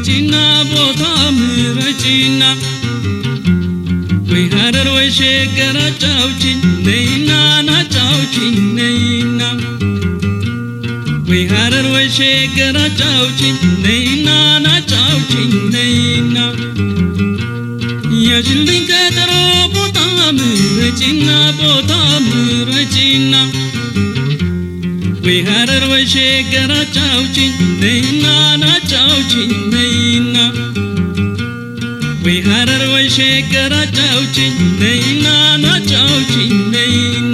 ምረጪና ቦታ ምረጪና ወይ ሀረር ወይ ሸገር አጫውችኝ ነይና ናጫውችኝ ነይና ወይ ሀረር ወይ ሸገር አጫውችኝ ነይና ናጫውችኝ ነይና ያዥልኝ ቀጠሮ ቦታ ምረጪና ቦታ ምረጪና ወይ ሀረር ወይ ሸገር አጫውችኝ ነይና ናጫውችኝ ነይና ወይ ሀረር ወይ ሸገር አጫውችኝ ነይና ናጫውችኝ ነይና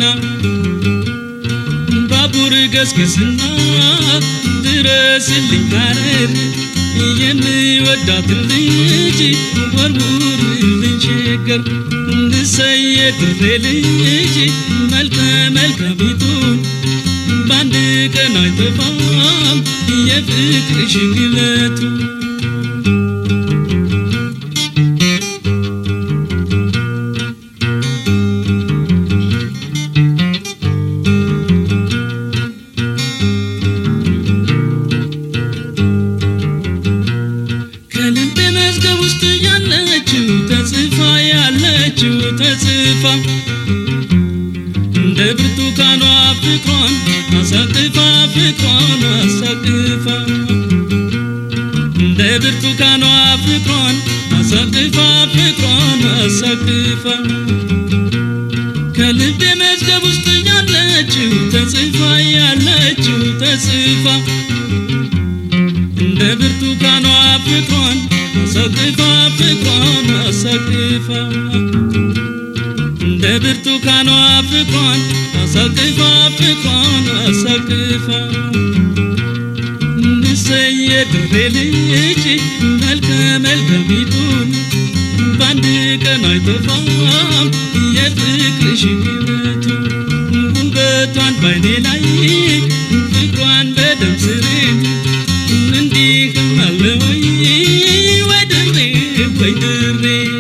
ባቡር ገስግስና ድረስልኝ ሀረር የሚወዳት ልጅ ወርውርልኝ ሸገር እንድሰየድ ልጅ መልከ መልካሚቱን ባንድ ቀን አይጠፋም የፍቅርሽ ግለቱ ከልቤ መዝገብ ውስጥ ያለችው ተጽፋ ተጽፋ እንደ ብርቱካኗ ፍቅሯን አሳቅፋ ፍቅሯን አሳቅፋ እንደ ብርቱካኗ ፍቅሯን አሳቅፋ ፍቅሯን አሳቅፋ ከልቤ መዝገብ ውስጥ ያለችው ተጽፋ ተጽፋ እንደ ብርቱካኗ ፍቅሯን አሳቅፋ ፍቅሯን አሳቅፋ እንደ ብርቱካኗ ፍቅሯን አሳቅፋ ፍቅሯን አሳቅፋ እንድሰየድ ልጅ መልከ መልካሚቱን ባንድ ቀን አይጠፋም የፍቅርሽ ግለቱ ውበቷን ባይኔ ላይ ፍቅሯን በደም ስሬ እንዲህም አለ ወይ ወድሬ ወይ ድሬ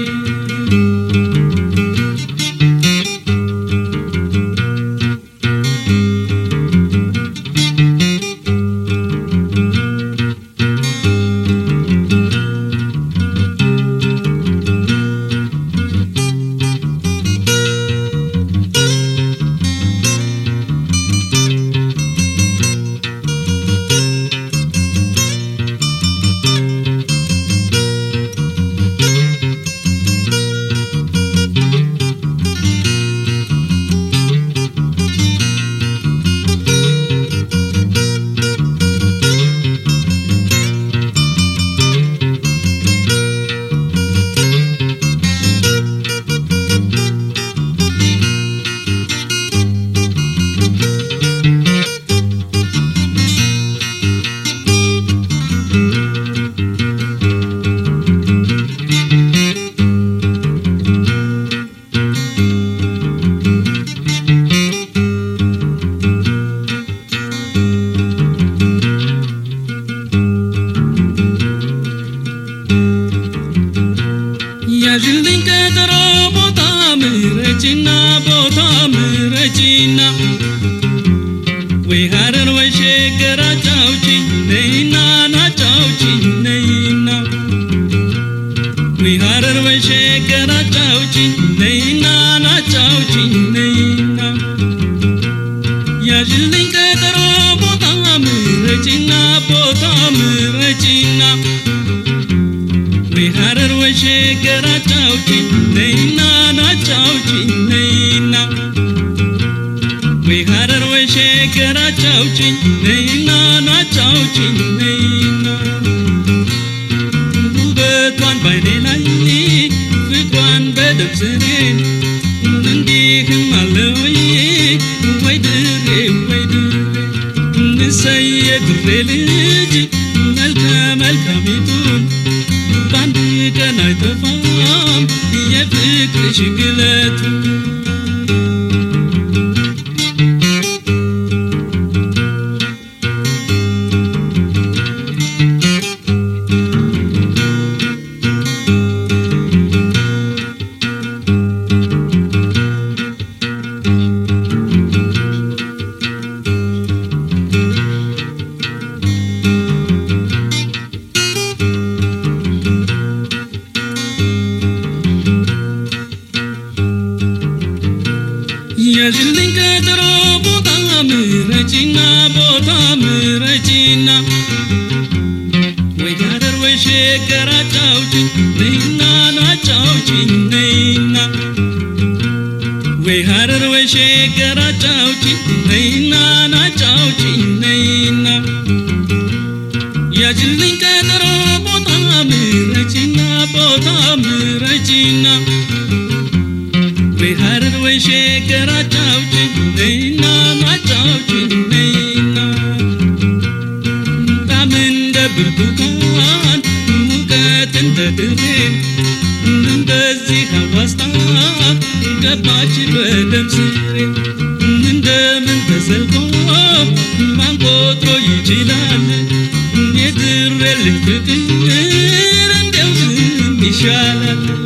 ያዥልኝ ቀጠሮ ቦታ ምረጪና ቦታ ምረጪና ወይ ሀረር ወይ ሸገር አጫውችኝ ነይና ናጫውችኝ ነይና ወይ ሀረር ወይ ሸገር አጫውችኝ ነይና ናጫውችኝ ነይና ያዥልኝ ቀጠሮ ቦታ ምረጪና ቦታ ምረጪና ወይ ሀረር ወይ ሸገር አጫውችኝ ነይና ናጫውችኝ ነይና ወይ ሀረር ወይ ሸገር አጫውችኝ ነይና ናጫውችኝ ነይና ውበቷን ባይኔ ላይ ፍቅሯን በደም ስሬ እንዲህም አለ ወይ ወይ ድሬ ወይ ድሬ እንሰየድ ልጅ መልከ መልካሚቱን ባንድ ቀን አይጠፋም የፍቅርሽ ግለቱ ያዝልኝ ቀጠሮ ቦታ ምረጪና ቦታ ምረጪና ወይ ሀረር ወይ ሸገር አጫውችኝ ነይና አጫውችኝ ነይና ወይ ሀረር ወይ ሸገር አጫውችኝ ነይና አጫውችኝ ነይና ያዝልኝ ቀጠሮ ቦታ ምረጪና ቦታ ምረጪና ወይ ሀረር ወይ ሸገር አጫውችኝ ነይና አጫውችኝ ነይና ጣም እንደ ብርቱካን ሙቀት እንደ ድሬ እንደዚህ አዋስታ ገባች በደም ስሬ እንደምን ተሰልቆ ማን ቆጥሮ ይችላል የድሬ ልጅ ፍቅር እንደው ዝም ይሻላል